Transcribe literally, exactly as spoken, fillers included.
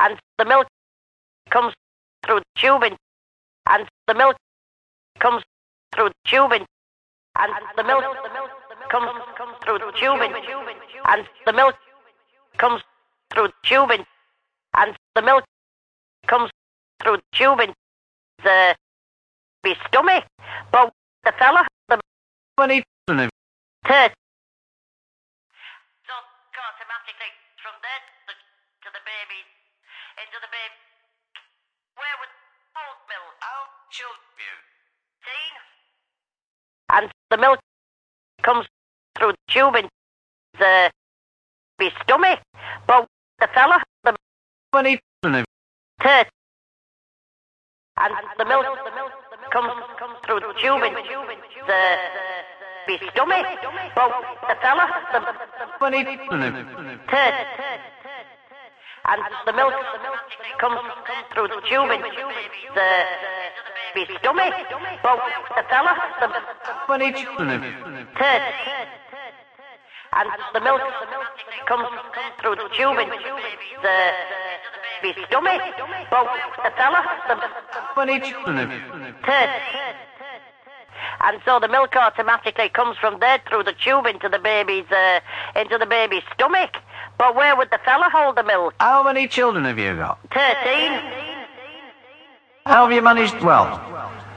and the milk comes through the tubing, and the milk comes through the tubing, and the milk comes through the tubing, and the milk comes through the tubing, and the milk comes through the tubing. The be stomach, but the fella the Many children have third. So automatically from there to, to the baby, into the baby. Where would old milk? How children you? Teen. And the milk comes through the tubing. The be stomach, but the fella the Many children have third. And the milk comes through the tubing. The be stomach, but the fella the Many children have third. And the milk comes through the tubing. The be stomach, but the fella the Many children have third. And the milk comes through the tubing. The be stomach, but the fella the Many children have third. And so the milk automatically comes from there through the tube into the baby's uh, into the baby's stomach. But where would the fella hold the milk? How many children have you got? Thirteen. How have you managed? Well,